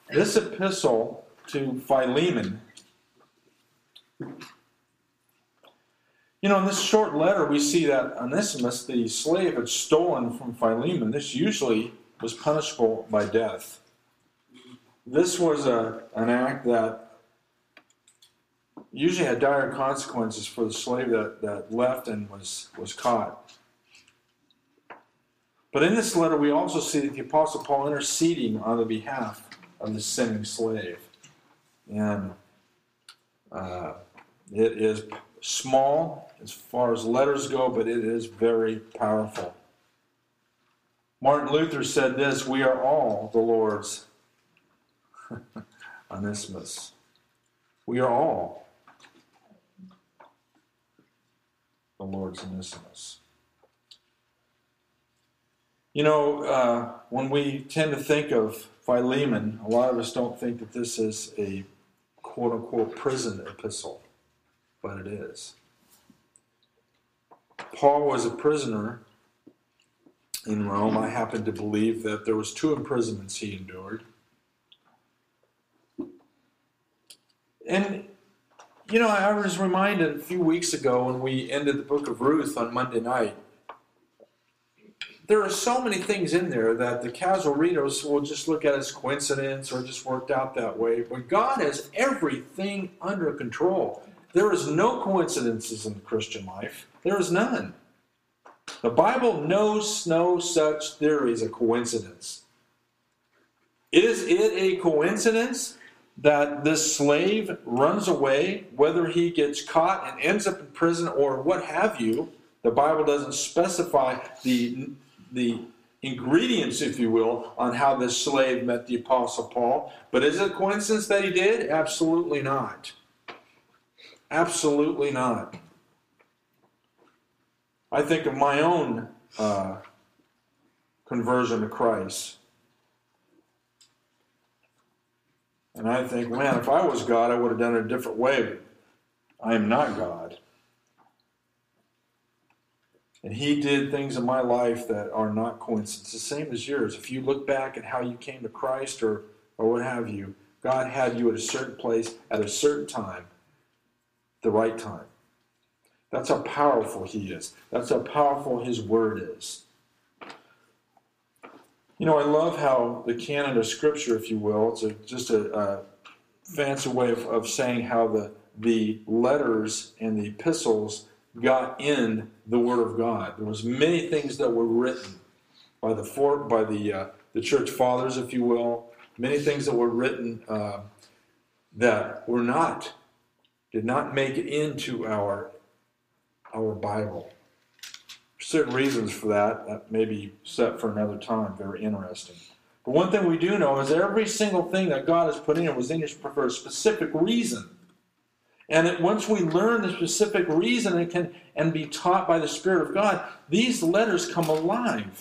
This epistle to Philemon, in this short letter we see that Onesimus, the slave, had stolen from Philemon. This usually was punishable by death. This was an act that usually had dire consequences for the slave that left and was caught. But in this letter we also see that the Apostle Paul interceding on the behalf of the sinning slave. And it is small as far as letters go, but it is very powerful. Martin Luther said this: "We are all the Lord's Onesimus." We are all the Lord's Onesimus. When we tend to think of Philemon, a lot of us don't think that this is a quote-unquote prison epistle, but it is. Paul was a prisoner in Rome. I happen to believe that there was 2 imprisonments he endured. And, I was reminded a few weeks ago when we ended the book of Ruth on Monday night, there are so many things in there that the casual readers will just look at as coincidence or just worked out that way. But God has everything under control. There is no coincidences in the Christian life. There is none. The Bible knows no such theory as a coincidence. Is it a coincidence that this slave runs away, whether he gets caught and ends up in prison or what have you? The Bible doesn't specify the ingredients, if you will, on how this slave met the Apostle Paul. But is it a coincidence that he did? Absolutely not. Absolutely not. I think of my own conversion to Christ. And I think, man, if I was God, I would have done it a different way. But I am not God. And he did things in my life that are not coincidences, the same as yours. If you look back at how you came to Christ or what have you, God had you at a certain place at a certain time, the right time. That's how powerful he is. That's how powerful his word is. I love how the canon of Scripture, if you will, it's just a fancy way of saying how the letters and the epistles got in the Word of God. There was many things that were written by the church fathers, if you will. Many things that were written that did not make it into our Bible. Certain reasons for that may be set for another time. Very interesting. But one thing we do know is every single thing that God has put in was in for a specific reason. And once we learn the specific reason and be taught by the Spirit of God, these letters come alive.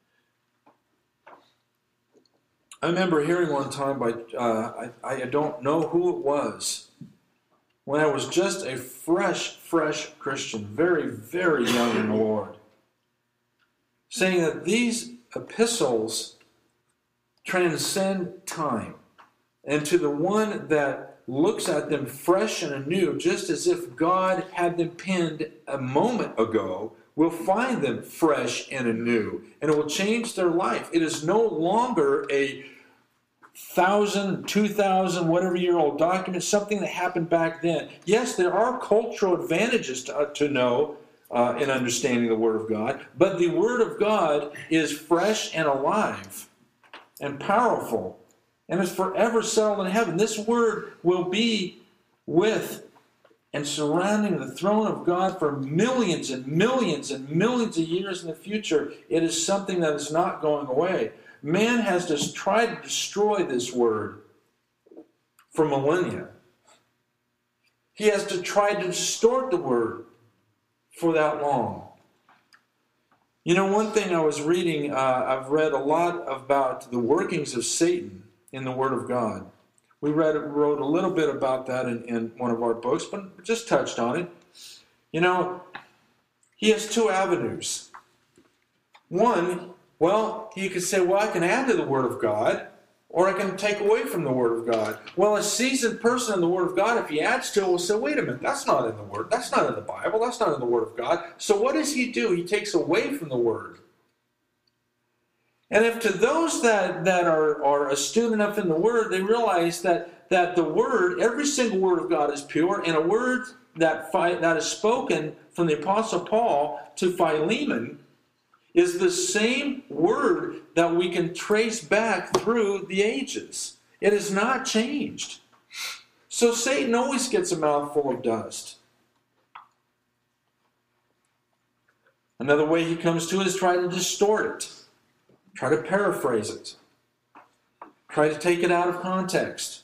I remember hearing one time by, I don't know who it was, when I was just a fresh Christian, very, very young in the Lord, saying that these epistles transcend time. And to the one that looks at them fresh and anew, just as if God had them penned a moment ago, will find them fresh and anew. And it will change their life. It is no longer a 1,000, 2,000, whatever year old document, something that happened back then. Yes, there are cultural advantages to know in understanding the Word of God, but the Word of God is fresh and alive and powerful and is forever settled in heaven. This Word will be with and surrounding the throne of God for millions and millions and millions of years in the future. It is something that is not going away. Man has just tried to destroy this Word for millennia. He has to try to distort the Word for that long. One thing I was reading, I've read a lot about the workings of Satan in the Word of God. We wrote a little bit about that in one of our books, but just touched on it. He has 2 avenues. One, you could say, I can add to the Word of God or I can take away from the Word of God. Well, a seasoned person in the Word of God, if he adds to it, will say, wait a minute, that's not in the Word. That's not in the Bible. That's not in the Word of God. So what does he do? He takes away from the Word. And if to those that are astute enough in the Word, they realize that the Word, every single Word of God is pure, and a word that is spoken from the Apostle Paul to Philemon is the same word that we can trace back through the ages. It has not changed. So Satan always gets a mouthful of dust. Another way he comes to it is try to distort it, try to paraphrase it, try to take it out of context.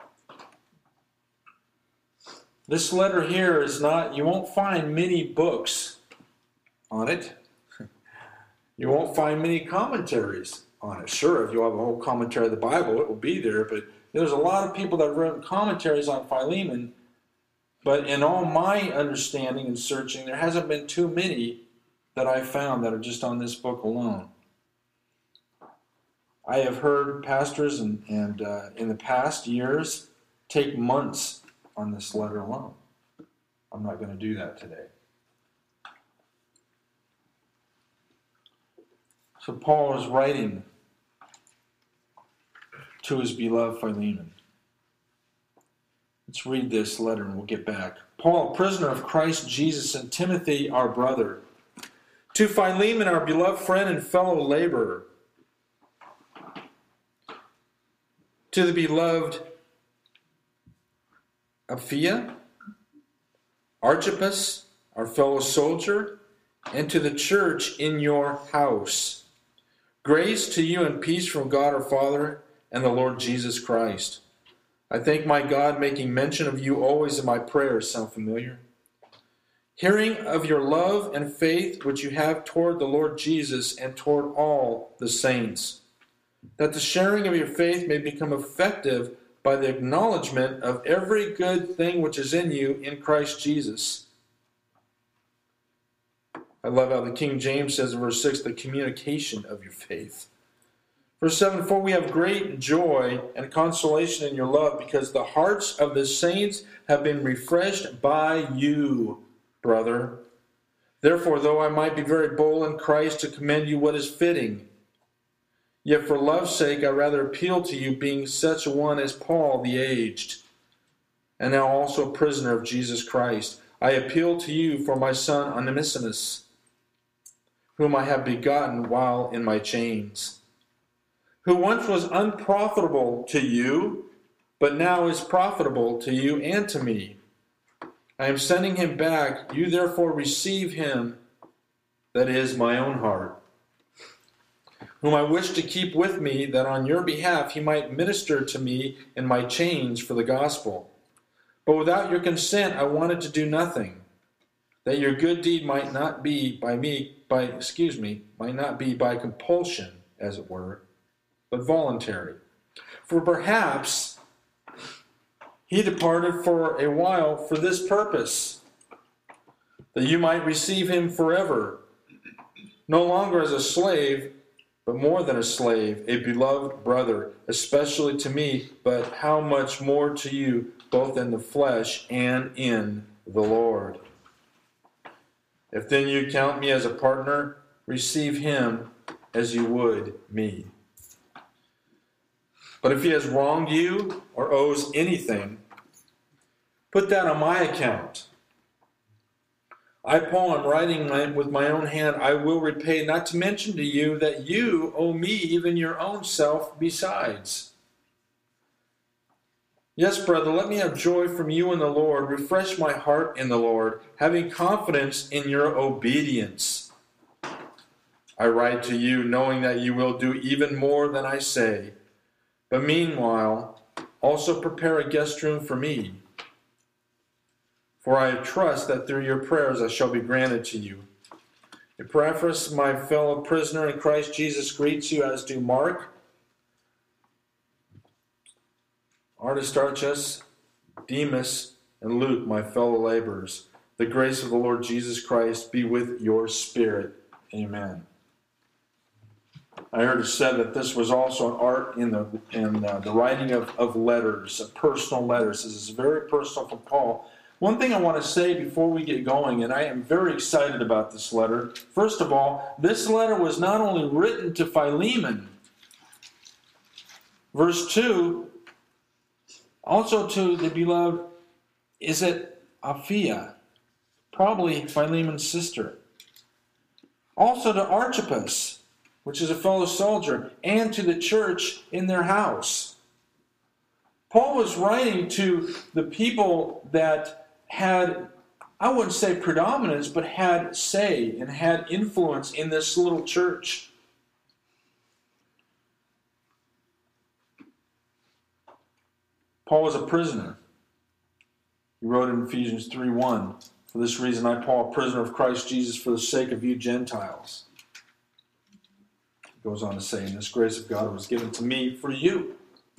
This letter here is not, you won't find many books on it. You won't find many commentaries on it. Sure, if you have a whole commentary of the Bible, it will be there, but there's a lot of people that have written commentaries on Philemon, but in all my understanding and searching, there hasn't been too many that I found that are just on this book alone. I have heard pastors and in the past years take months on this letter alone. I'm not going to do that today. So Paul is writing to his beloved Philemon. Let's read this letter and we'll get back. Paul, a prisoner of Christ Jesus, and Timothy, our brother, to Philemon, our beloved friend and fellow laborer, to the beloved Apphia, Archippus, our fellow soldier, and to the church in your house. Grace to you and peace from God our Father and the Lord Jesus Christ. I thank my God, making mention of you always in my prayers. Sound familiar? Hearing of your love and faith which you have toward the Lord Jesus and toward all the saints, that the sharing of your faith may become effective by the acknowledgement of every good thing which is in you in Christ Jesus. I love how the King James says in verse 6, the communication of your faith. Verse 7, for we have great joy and consolation in your love, because the hearts of the saints have been refreshed by you, brother. Therefore, though I might be very bold in Christ to commend you what is fitting, yet for love's sake I rather appeal to you, being such a one as Paul the aged, and now also a prisoner of Jesus Christ. I appeal to you for my son Onesimus, whom I have begotten while in my chains, who once was unprofitable to you, but now is profitable to you and to me. I am sending him back. You therefore receive him, that is, my own heart, whom I wish to keep with me, that on your behalf he might minister to me in my chains for the gospel. But without your consent I wanted to do nothing, that your good deed might not be by compulsion, as it were, but voluntary. For perhaps he departed for a while for this purpose, that you might receive him forever, no longer as a slave, but more than a slave, a beloved brother, especially to me, but how much more to you, both in the flesh and in the Lord. If then you count me as a partner, receive him as you would me. But if he has wronged you or owes anything, put that on my account. I, Paul, am writing with my own hand, I will repay, not to mention to you that you owe me even your own self besides. Yes, brother, let me have joy from you in the Lord. Refresh my heart in the Lord, having confidence in your obedience. I write to you, knowing that you will do even more than I say. But meanwhile, also prepare a guest room for me. For I trust that through your prayers I shall be granted to you. Epaphras, my fellow prisoner in Christ Jesus, greets you, as do Mark, Aristarchus, Demas, and Luke, my fellow laborers. The grace of the Lord Jesus Christ be with your spirit. Amen. I heard it said that this was also an art in the writing of letters, personal letters. This is very personal from Paul. One thing I want to say before we get going, and I am very excited about this letter. First of all, this letter was not only written to Philemon, verse 2, also to the beloved, is it Apphia? Probably Philemon's sister. Also to Archippus, which is a fellow soldier, and to the church in their house. Paul was writing to the people that had, I wouldn't say predominance, but had say and had influence in this little church. Paul was a prisoner. He wrote in Ephesians 3:1, "For this reason I, Paul, a prisoner of Christ Jesus, for the sake of you Gentiles." He goes on to say, "And this grace of God was given to me for you."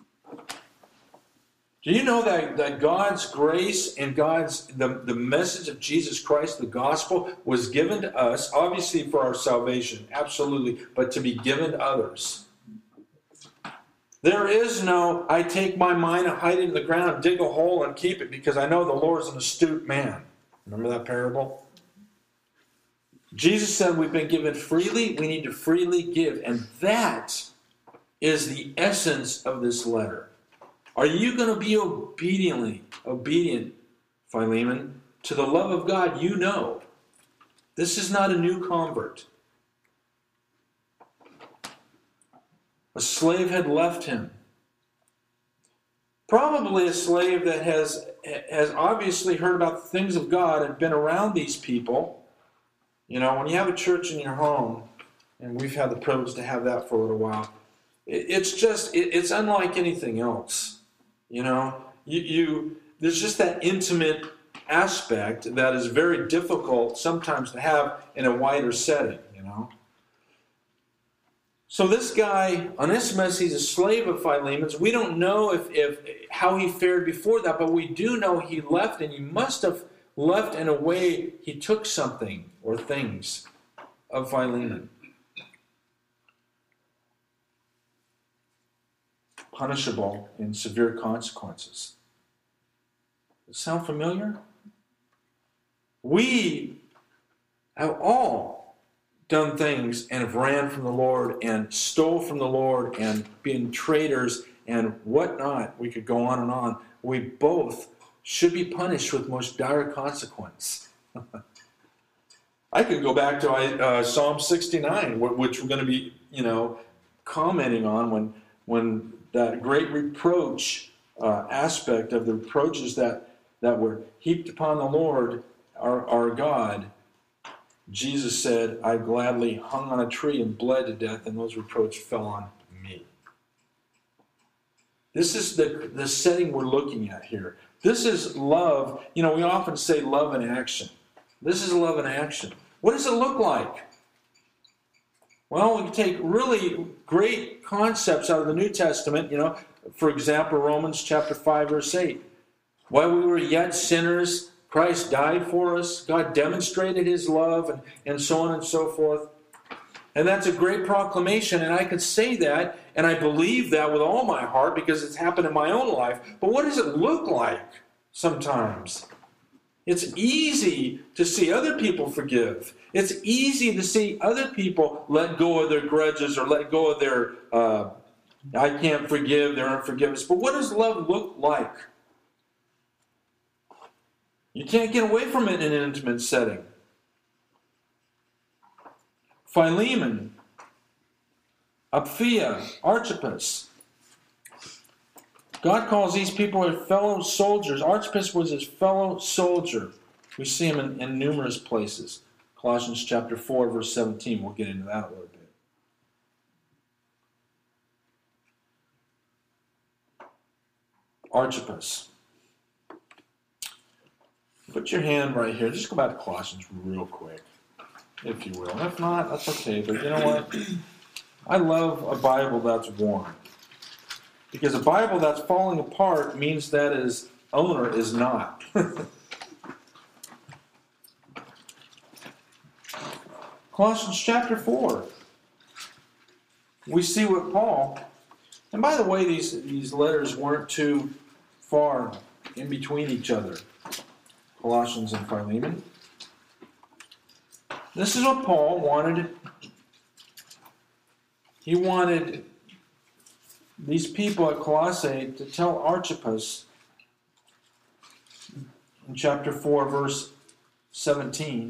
Do you know that God's grace and the message of Jesus Christ, the gospel, was given to us, obviously for our salvation, absolutely, but to be given to others? There is no, I take my mind and hide it in the ground, dig a hole and keep it because I know the Lord's an astute man. Remember that parable? Jesus said we've been given freely, we need to freely give. And that is the essence of this letter. Are you going to be obedient, Philemon, to the love of God you know? This is not a new convert. A slave had left him. Probably a slave that has obviously heard about the things of God and been around these people. You know, when you have a church in your home, and we've had the privilege to have that for a little while, it's unlike anything else. You know, there's just that intimate aspect that is very difficult sometimes to have in a wider setting, you know. So this guy, Onesimus, he's a slave of Philemon's. We don't know if how he fared before that, but we do know he left, and he must have left in a way he took something or things of Philemon. Punishable in severe consequences. Does it sound familiar? We have all done things and have ran from the Lord and stole from the Lord and been traitors and whatnot. We could go on and on. We both should be punished with most dire consequence. I could go back to Psalm 69, which we're going to be, commenting on when that great reproach aspect of the reproaches that were heaped upon the Lord, our God. Jesus said, "I gladly hung on a tree and bled to death, and those reproaches fell on me." This is the setting we're looking at here. This is love. We often say love in action. This is love in action. What does it look like? Well, we can take really great concepts out of the New Testament. For example, Romans chapter 5, verse 8. While we were yet sinners, Christ died for us. God demonstrated his love, and so on and so forth. And that's a great proclamation, and I could say that, and I believe that with all my heart because it's happened in my own life. But what does it look like sometimes? It's easy to see other people forgive. It's easy to see other people let go of their grudges or let go of their, I can't forgive, their unforgiveness. But what does love look like? You can't get away from it in an intimate setting. Philemon, Apphia, Archippus. God calls these people his fellow soldiers. Archippus was his fellow soldier. We see him in numerous places. Colossians chapter 4, verse 17. We'll get into that a little bit. Archippus. Put your hand right here. Just go back to Colossians real quick, if you will. And if not, that's okay. But you know what? I love a Bible that's worn. Because a Bible that's falling apart means that its owner is not. Colossians chapter 4. we see what Paul, and by the way, these letters weren't too far in between each other, Colossians and Philemon. This is what Paul wanted. He wanted these people at Colossae to tell Archippus in chapter 4, verse 17.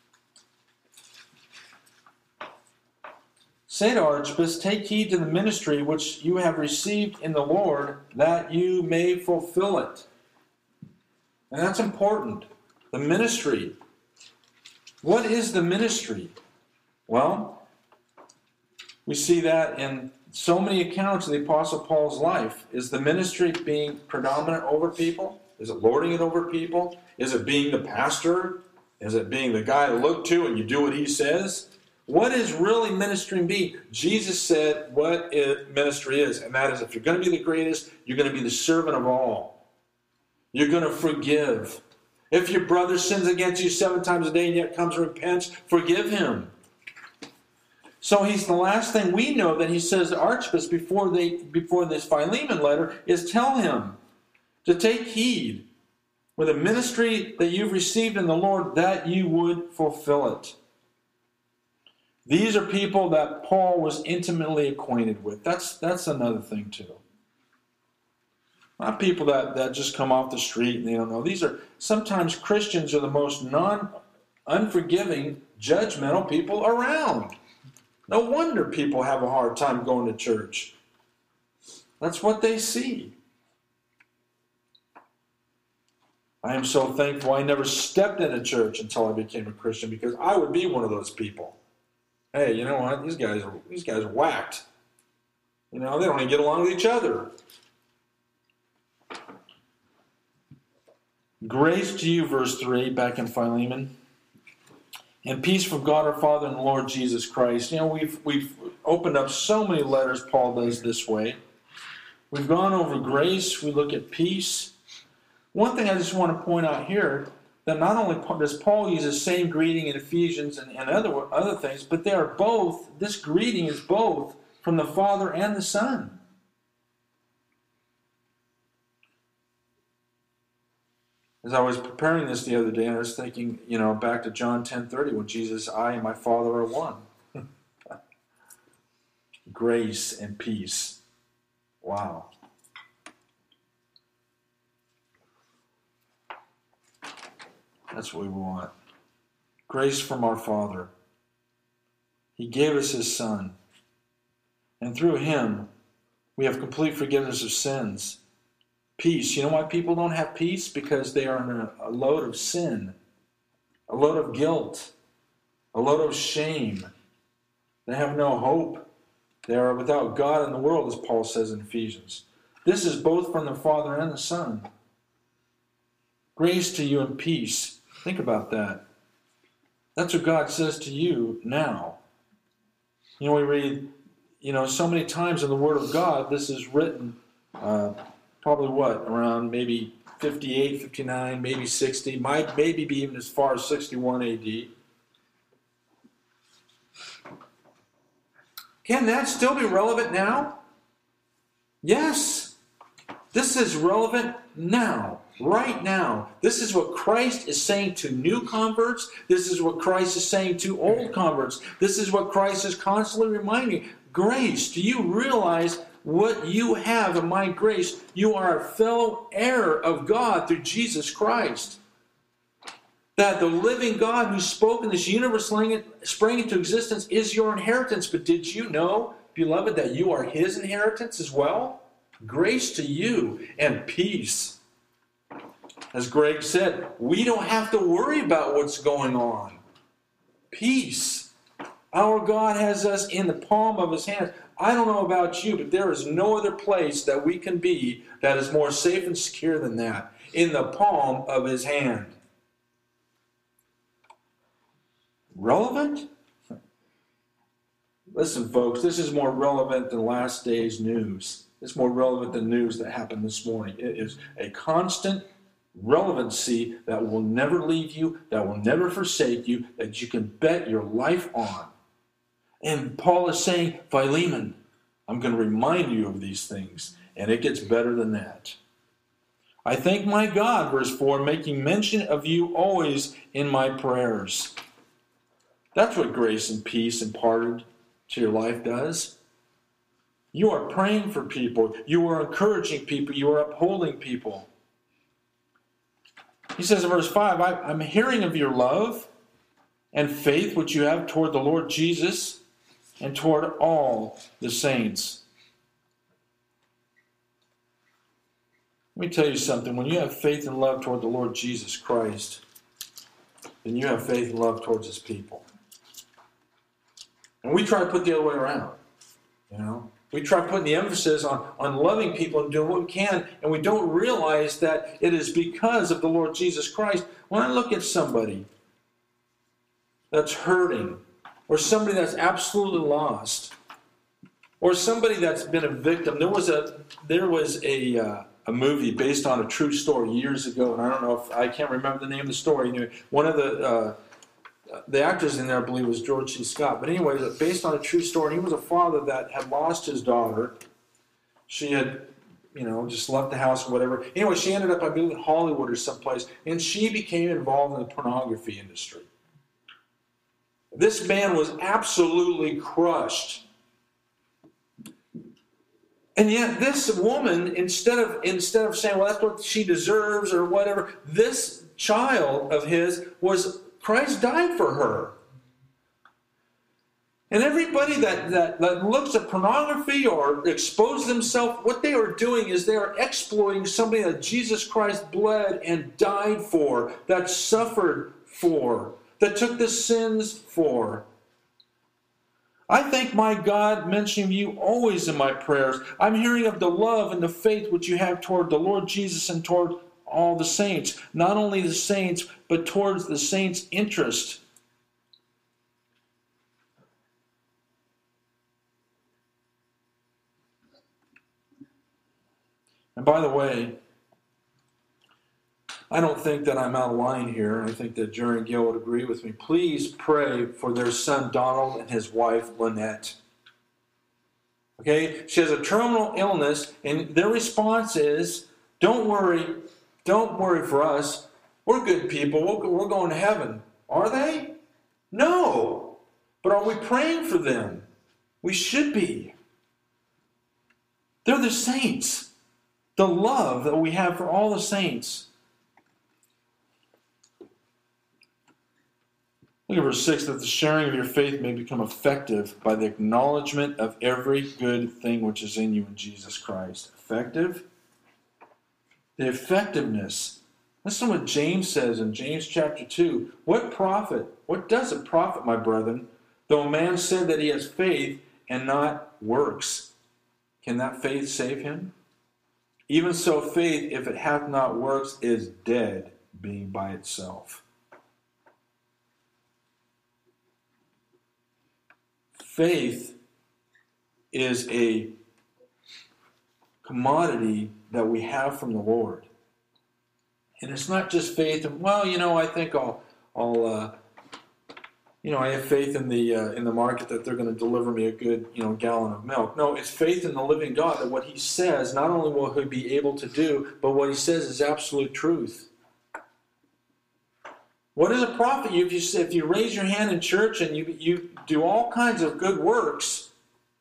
Say to Archippus, take heed to the ministry which you have received in the Lord, that you may fulfill it. And that's important. The ministry. What is the ministry? Well, we see that in so many accounts of the Apostle Paul's life. Is the ministry being predominant over people? Is it lording it over people? Is it being the pastor? Is it being the guy to look to and you do what he says? What is really ministry be? Jesus said what ministry is, and that is if you're going to be the greatest, you're going to be the servant of all. You're going to forgive. If your brother sins against you 7 times a day and yet comes and repents, forgive him. So he's the last thing we know that he says to Archippus before this Philemon letter is tell him to take heed with the ministry that you've received in the Lord, that you would fulfill it. These are people that Paul was intimately acquainted with. That's another thing too. Not people that just come off the street and they don't know. These are sometimes Christians are the most unforgiving, judgmental people around. No wonder people have a hard time going to church. That's what they see. I am so thankful I never stepped into church until I became a Christian, because I would be one of those people. Hey, you know what? These guys are whacked. You know, they don't even get along with each other. Grace to you, verse 3, back in Philemon. And peace from God our Father and the Lord Jesus Christ. You know, we've opened up so many letters Paul does this way. We've gone over grace. We look at peace. One thing I just want to point out here, that not only does Paul use the same greeting in Ephesians and other things, but they are both, this greeting is both from the Father and the Son. As I was preparing this the other day, I was thinking, back to John 10:30, when Jesus, I and my Father are one. Grace and peace. Wow. That's what we want. Grace from our Father. He gave us His Son. And through Him, we have complete forgiveness of sins. Peace. You know why people don't have peace? Because they are under a load of sin, a load of guilt, a load of shame. They have no hope. They are without God in the world, as Paul says in Ephesians. This is both from the Father and the Son. Grace to you and peace. Think about that. That's what God says to you now. We read, so many times in the Word of God, this is written probably around maybe 58, 59, maybe 60, might maybe be even as far as 61 AD. Can that still be relevant now? Yes. This is relevant now. Right now. This is what Christ is saying to new converts. This is what Christ is saying to old converts. This is what Christ is constantly reminding. Grace. Do you realize what you have in my grace? You are a fellow heir of God through Jesus Christ. That the living God who spoke in this universe sprang into existence is your inheritance. But did you know, beloved, that you are His inheritance as well? Grace to you and peace. As Greg said, we don't have to worry about what's going on. Peace. Our God has us in the palm of His hands. I don't know about you, but there is no other place that we can be that is more safe and secure than that. In the palm of His hand. Relevant? Listen, folks, this is more relevant than last day's news. It's more relevant than news that happened this morning. It is a constant relevancy that will never leave you, that will never forsake you, that you can bet your life on. And Paul is saying, Philemon, I'm going to remind you of these things. And it gets better than that. I thank my God, verse 4, making mention of you always in my prayers. That's what grace and peace imparted to your life does. You are praying for people. You are encouraging people. You are upholding people. He says in verse 5, I'm hearing of your love and faith which you have toward the Lord Jesus and toward all the saints. Let me tell you something. When you have faith and love toward the Lord Jesus Christ, then you have faith and love towards his people. And we try to put the other way around. We try putting the emphasis on loving people and doing what we can, and we don't realize that it is because of the Lord Jesus Christ. When I look at somebody that's hurting, or somebody that's absolutely lost, or somebody that's been a victim, there was a movie based on a true story years ago, and I can't remember the name of the story. One of the actors in there, I believe, was George C. Scott. But anyway, based on a true story, he was a father that had lost his daughter. She had, just left the house or whatever. Anyway, she ended up, I believe, in Hollywood or someplace, and she became involved in the pornography industry. This man was absolutely crushed. And yet this woman, instead of saying, well, that's what she deserves or whatever, this child of his Christ died for her. And everybody that looks at pornography or exposes themselves, what they are doing is they are exploiting somebody that Jesus Christ bled and died for, that suffered for, that took the sins for. I thank my God, mentioning you always in my prayers. I'm hearing of the love and the faith which you have toward the Lord Jesus and toward all the saints. Not only the saints, but towards the saints' interest. And by the way, I don't think that I'm out of line here. I think that Jerry and Gail would agree with me. Please pray for their son Donald and his wife Lynette. Okay? She has a terminal illness, and their response is, don't worry for us. We're good people. We're going to heaven. Are they? No. But are we praying for them? We should be. They're the saints. The love that we have for all the saints. Look at verse 6, that the sharing of your faith may become effective by the acknowledgement of every good thing which is in you in Jesus Christ. Effective? The effectiveness. Listen to what James says in James chapter 2. What does it profit, my brethren, though a man said that he has faith and not works? Can that faith save him? Even so, faith, if it hath not works, is dead, being by itself. Faith is a commodity that we have from the Lord. And it's not just faith of, I think I have faith in the market that they're going to deliver me a good, gallon of milk. No, it's faith in the living God that what he says, not only will he be able to do, but what he says is absolute truth. What does it profit you if you raise your hand in church and you do all kinds of good works?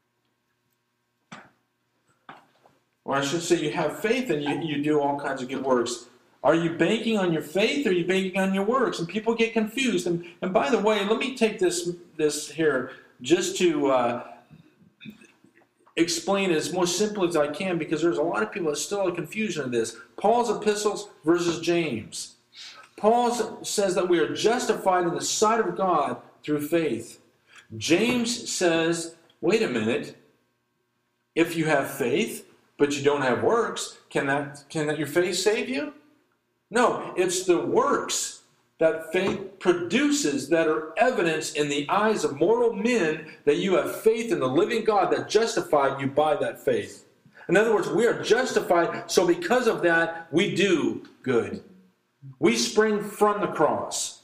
Or I should say you have faith and you do all kinds of good works. Are you banking on your faith or are you banking on your works? And people get confused. And by the way, let me take this here just to explain it as most simply as I can, because there's a lot of people that still have confusion in this. Paul's epistles versus James. Paul says that we are justified in the sight of God through faith. James says, wait a minute, if you have faith, but you don't have works, can your faith save you? No, it's the works that faith produces that are evidence in the eyes of mortal men that you have faith in the living God that justified you by that faith. In other words, we are justified, so because of that, we do good. We spring from the cross.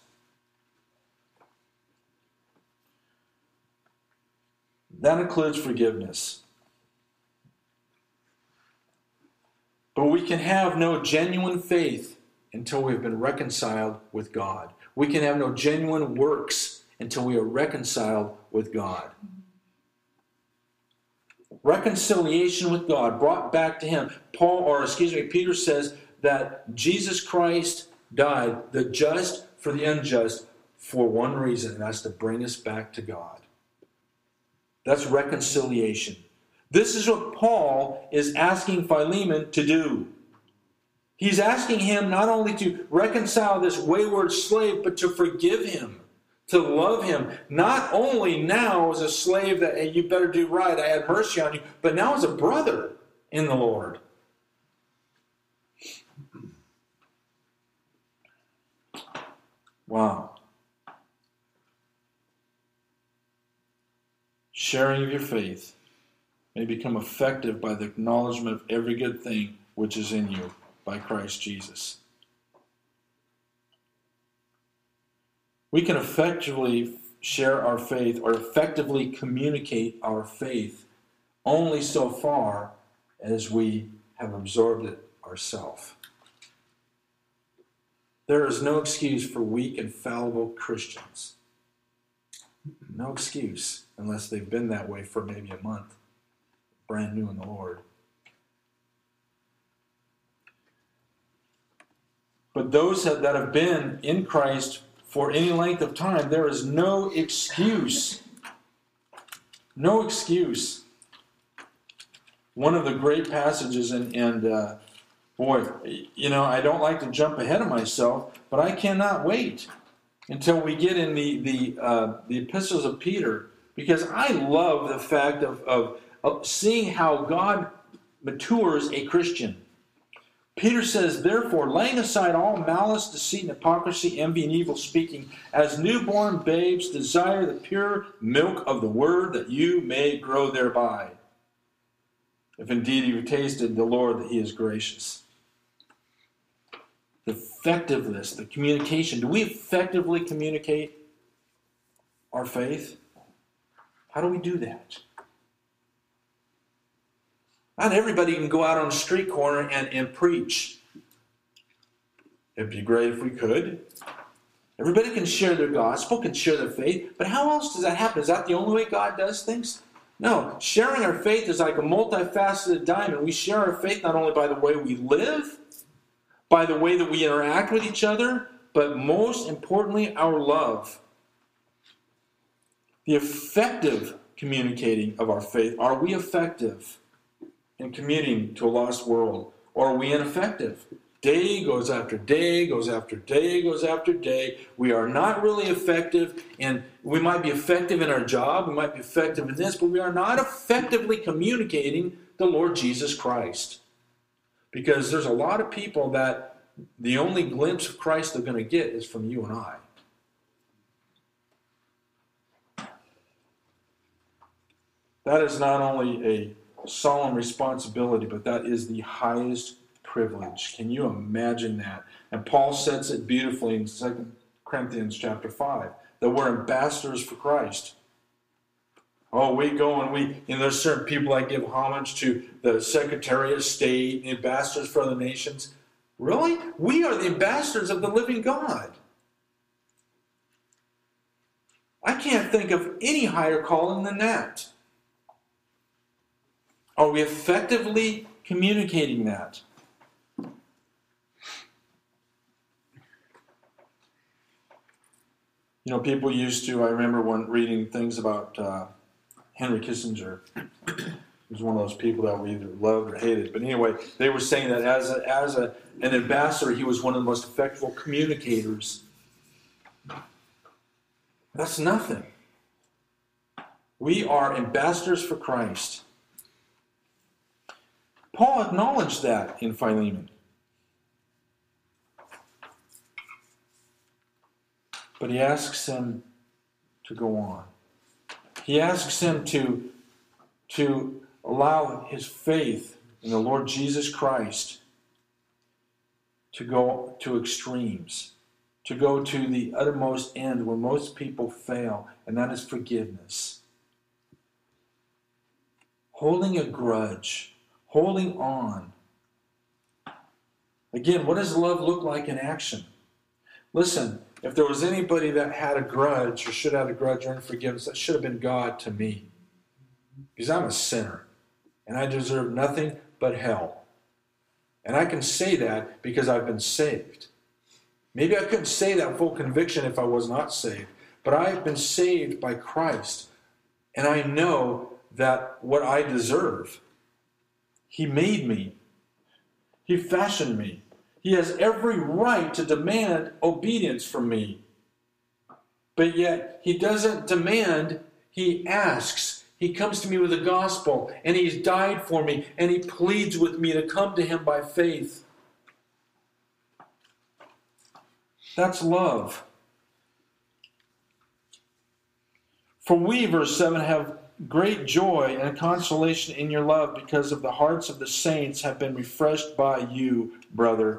That includes forgiveness. we can have no genuine faith until we've been reconciled with God. We can have no genuine works until we are reconciled with God. Reconciliation with God, brought back to Him. Peter says that Jesus Christ died, the just for the unjust, for one reason, and that's to bring us back to God. That's reconciliation. This is what Paul is asking Philemon to do. He's asking him not only to reconcile this wayward slave, but to forgive him, to love him, not only now as a slave that, hey, you better do right, I had mercy on you, but now as a brother in the Lord. Wow. Sharing of your faith may become effective by the acknowledgement of every good thing which is in you by Christ Jesus. We can effectively share our faith or effectively communicate our faith only so far as we have absorbed it ourselves. There is no excuse for weak and fallible Christians. No excuse unless they've been that way for maybe a month, brand new in the Lord. But those that have been in Christ for any length of time, there is no excuse. No excuse. One of the great passages, boy, I don't like to jump ahead of myself, but I cannot wait until we get in the epistles of Peter, because I love the fact of seeing how God matures a Christian. Peter says, therefore, laying aside all malice, deceit, and hypocrisy, envy, and evil speaking, as newborn babes desire the pure milk of the word, that you may grow thereby. If indeed you have tasted the Lord, that He is gracious. The effectiveness, the communication. Do we effectively communicate our faith? How do we do that? Not everybody can go out on the street corner and preach. It'd be great if we could. Everybody can share their gospel, can share their faith, but how else does that happen? Is that the only way God does things? No, sharing our faith is like a multifaceted diamond. We share our faith not only by the way we live, by the way that we interact with each other, but most importantly, our love. The effective communicating of our faith. Are we effective in commuting to a lost world? Or are we ineffective? Day goes after day, goes after day, goes after day. We are not really effective, and we might be effective in our job, we might be effective in this, but we are not effectively communicating the Lord Jesus Christ. Because there's a lot of people that the only glimpse of Christ they're going to get is from you and I. That is not only a solemn responsibility, but that is the highest privilege. Can you imagine that? And Paul says it beautifully in 2 Corinthians chapter 5, that we're ambassadors for Christ. Oh, we go and there's certain people that give homage to the Secretary of State, the ambassadors for other nations. Really? We are the ambassadors of the living God. I can't think of any higher calling than that. Are we effectively communicating that? People used to, I remember when reading things about Henry Kissinger. He was one of those people that we either loved or hated. But anyway, they were saying that as an ambassador, he was one of the most effective communicators. That's nothing. We are ambassadors for Christ. Paul acknowledged that in Philemon. But he asks him to go on. He asks him to allow his faith in the Lord Jesus Christ to go to extremes, to go to the uttermost end where most people fail, and that is forgiveness. Holding a grudge, holding on, Again, what does love look like in action? Listen, if there was anybody that had a grudge or should have a grudge or unforgiveness, that should have been God to me. Because I'm a sinner and I deserve nothing but hell. And I can say that because I've been saved. Maybe I couldn't say that with full conviction if I was not saved. But I have been saved by Christ. And I know that what I deserve. He made me. He fashioned me. He has every right to demand obedience from me. But yet, he doesn't demand, he asks. He comes to me with the gospel, and he's died for me, and he pleads with me to come to him by faith. That's love. For we, verse 7, have great joy and consolation in your love, because of the hearts of the saints have been refreshed by you, brother.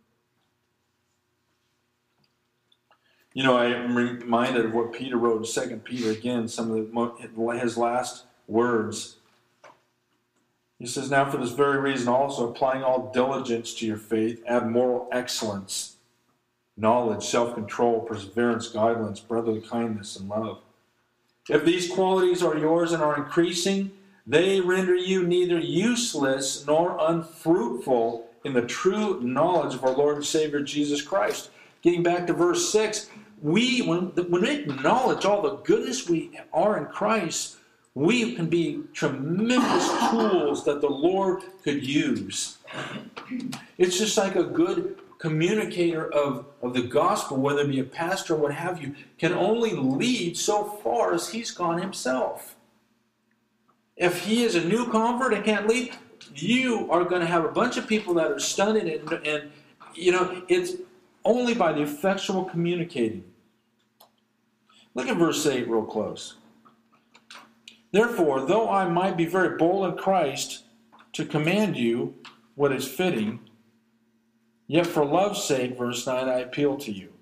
You know, I'm reminded of what Peter wrote in 2 Peter, again, some of his last words. He says, now for this very reason also, applying all diligence to your faith, add moral excellence, knowledge, self-control, perseverance, guidance, brotherly kindness, and love. If these qualities are yours and are increasing, they render you neither useless nor unfruitful in the true knowledge of our Lord and Savior Jesus Christ. Getting back to verse 6, when we acknowledge all the goodness we are in Christ, we can be tremendous tools that the Lord could use. It's just like a good communicator of the gospel, whether it be a pastor or what have you, can only lead so far as he's gone himself. If he is a new convert and can't lead, you are going to have a bunch of people that are stunned, and it's only by the effectual communicating. Look at verse 8 real close. Therefore, though I might be very bold in Christ to command you what is fitting, yet for love's sake, verse 9, I appeal to you.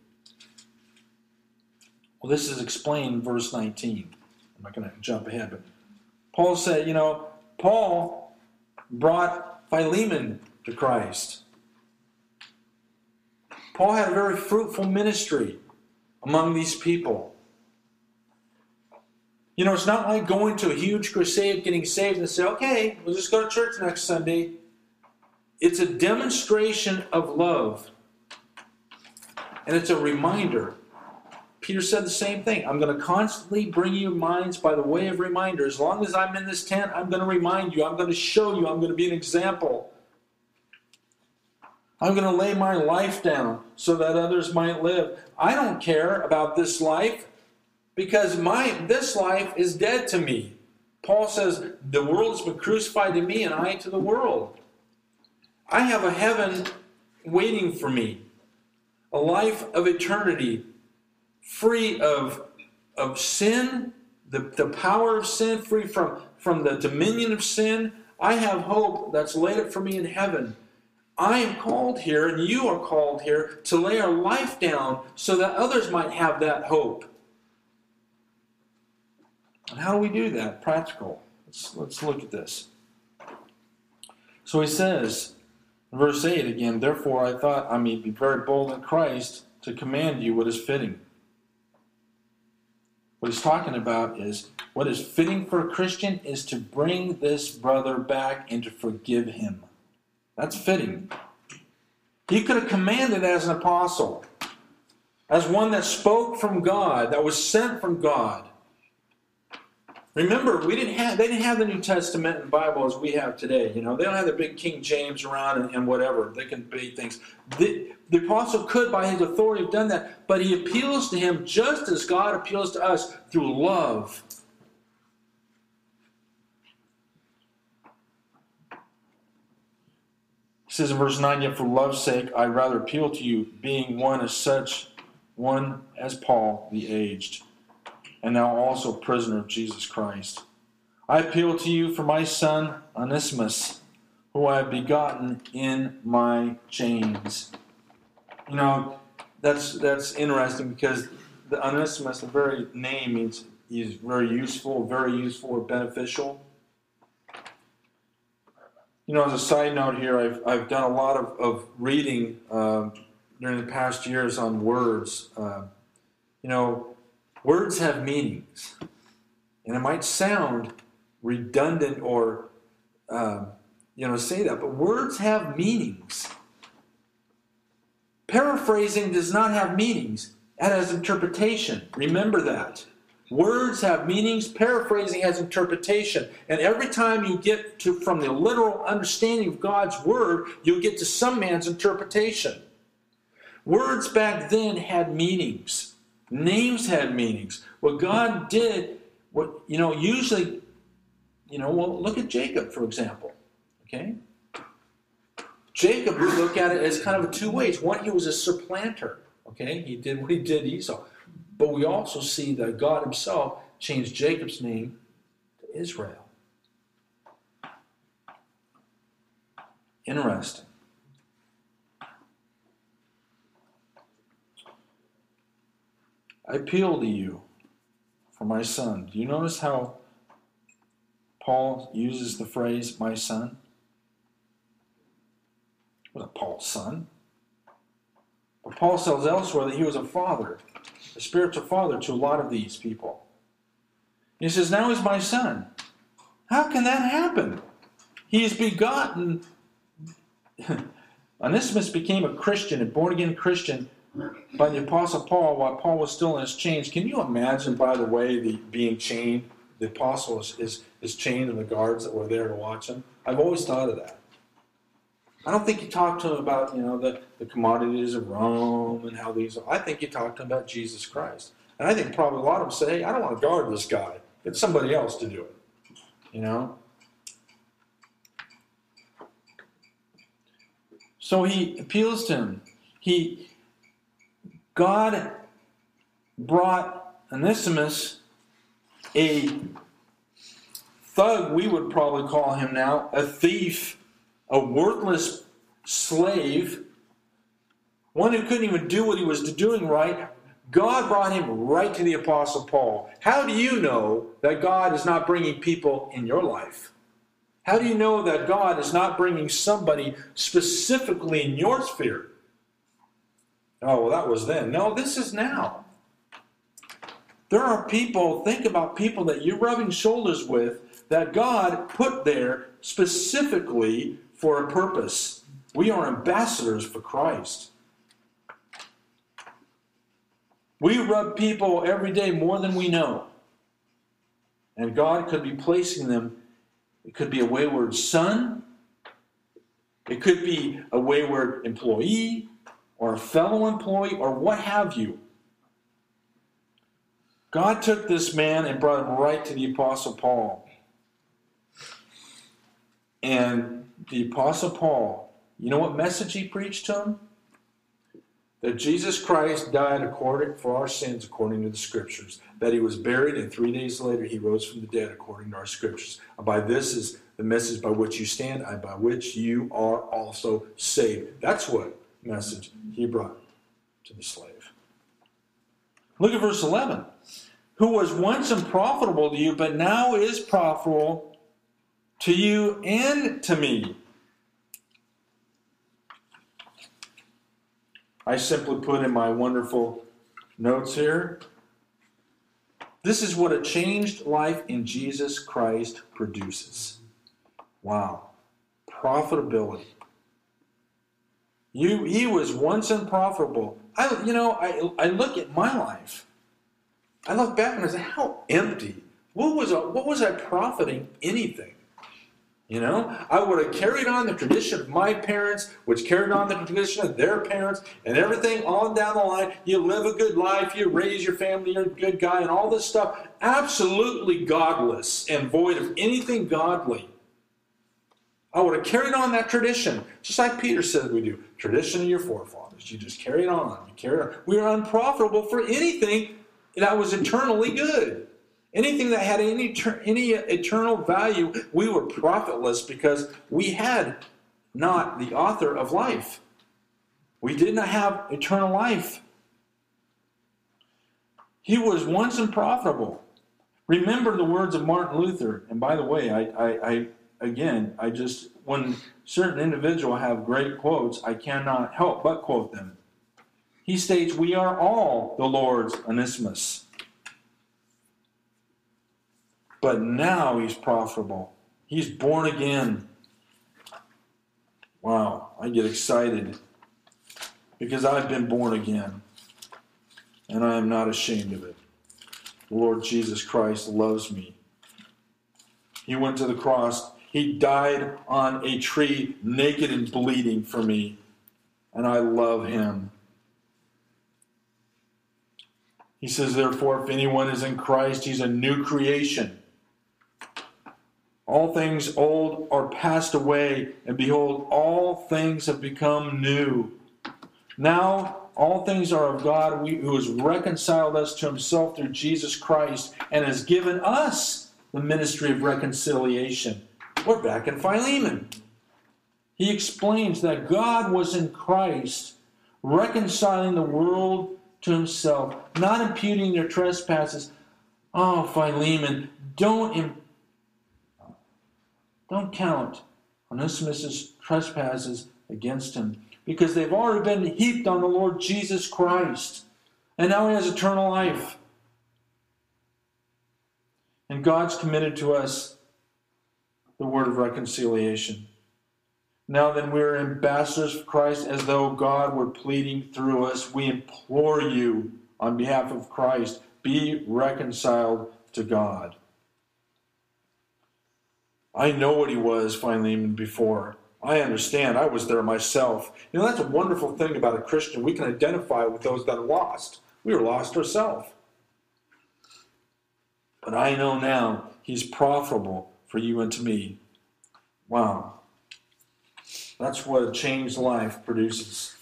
Well, this is explained in verse 19. I'm not going to jump ahead, but Paul said, Paul brought Philemon to Christ. Paul had a very fruitful ministry among these people. It's not like going to a huge crusade, getting saved, and say, okay, we'll just go to church next Sunday. It's a demonstration of love. And it's a reminder. Peter said the same thing. I'm going to constantly bring you minds by the way of reminder. As long as I'm in this tent, I'm going to remind you. I'm going to show you. I'm going to be an example. I'm going to lay my life down so that others might live. I don't care about this life because this life is dead to me. Paul says, the world has been crucified to me and I to the world. I have a heaven waiting for me. A life of eternity, free of sin, the power of sin, free from the dominion of sin. I have hope that's laid up for me in heaven. I am called here, and you are called here, to lay our life down so that others might have that hope. And how do we do that? Practical. Let's look at this. So he says, in verse 8 again, therefore I thought I may be very bold in Christ to command you what is fitting. What he's talking about is what is fitting for a Christian is to bring this brother back and to forgive him. That's fitting. He could have commanded as an apostle, as one that spoke from God, that was sent from God. Remember, they didn't have the New Testament and Bible as we have today. They don't have the big King James around and whatever. They can debate things. The apostle could, by his authority, have done that, but he appeals to him just as God appeals to us through love. He says in verse 9, yet for love's sake, I rather appeal to you, being one as Paul, the aged, and now also prisoner of Jesus Christ. I appeal to you for my son, Onesimus, who I have begotten in my chains. That's interesting because the Onesimus, the very name means he's very useful or beneficial. As a side note here, I've done a lot of reading during the past years on words. Words have meanings. And it might sound redundant or, say that, but words have meanings. Paraphrasing does not have meanings. It has interpretation. Remember that. Words have meanings. Paraphrasing has interpretation. And every time you get from the literal understanding of God's word, you'll get to some man's interpretation. Words back then had meanings. Names had meanings. What God did, usually, look at Jacob, for example. Okay? Jacob, we look at it as kind of two ways. One, he was a supplanter. Okay? He did what he did Esau. But we also see that God himself changed Jacob's name to Israel. Interesting. I appeal to you for my son. Do you notice how Paul uses the phrase, my son? It wasn't Paul's son. But Paul says elsewhere that he was a father, a spiritual father to a lot of these people. He says, now he's my son. How can that happen? He is begotten. Onesimus became a Christian, a born-again Christian, by the Apostle Paul while Paul was still in his chains. Can you imagine, by the way, being chained? The apostle is chained and the guards that were there to watch him. I've always thought of that. I don't think he talked to him about, the commodities of Rome and how these are. I think he talked to him about Jesus Christ. And I think probably a lot of them say, hey, I don't want to guard this guy. Get somebody else to do it. So he appeals to him. God brought Onesimus, a thug, we would probably call him now, a thief, a worthless slave, one who couldn't even do what he was doing right. God brought him right to the Apostle Paul. How do you know that God is not bringing people in your life? How do you know that God is not bringing somebody specifically in your sphere? Oh, well, that was then. No, this is now. There are people, think about people that you're rubbing shoulders with that God put there specifically for a purpose. We are ambassadors for Christ. We rub people every day more than we know. And God could be placing them. It could be a wayward son. It could be a wayward employee or a fellow employee or what have you. God took this man and brought him right to the Apostle Paul. And the Apostle Paul, you know what message he preached to him? That Jesus Christ died for our sins according to the Scriptures. That he was buried and 3 days later he rose from the dead according to our Scriptures. And by this is the message by which you stand and by which you are also saved. That's what message he brought to the slave. Look at verse 11. Who was once unprofitable to you, but now is profitable to you and to me. I simply put in my wonderful notes here, this is what a changed life in Jesus Christ produces. Wow. Profitability. He was once unprofitable. I look at my life. I look back and I say, how empty. What was I profiting anything? I would have carried on the tradition of my parents, which carried on the tradition of their parents, and everything on down the line. You live a good life, you raise your family, you're a good guy, and all this stuff. Absolutely godless and void of anything godly. I would have carried on that tradition, just like Peter said we do. Tradition of your forefathers. You just carry it on. We are unprofitable for anything that was eternally good. Anything that had any eternal value, we were profitless because we had not the author of life. We did not have eternal life. He was once unprofitable. Remember the words of Martin Luther. And by the way, again, when certain individuals have great quotes, I cannot help but quote them. He states, we are all the Lord's Onesimus. But now he's profitable. He's born again. Wow, I get excited because I've been born again, and I am not ashamed of it. The Lord Jesus Christ loves me. He went to the cross. He died on a tree, naked and bleeding for me, and I love him. He says, therefore, if anyone is in Christ, he's a new creation. All things old are passed away, and behold, all things have become new. Now, all things are of God, who has reconciled us to himself through Jesus Christ, and has given us the ministry of reconciliation. We're back in Philemon. He explains that God was in Christ, reconciling the world to himself, not imputing their trespasses. Oh, Philemon, don't count Onesimus' trespasses against him, because they've already been heaped on the Lord Jesus Christ. And now he has eternal life. And God's committed to us the word of reconciliation. Now then, we are ambassadors for Christ, as though God were pleading through us. We implore you on behalf of Christ, be reconciled to God. I know what he was, Philemon, before. I understand. I was there myself. That's a wonderful thing about a Christian. We can identify with those that are lost. We were lost ourselves. But I know now he's profitable for you and to me. Wow. That's what a changed life produces.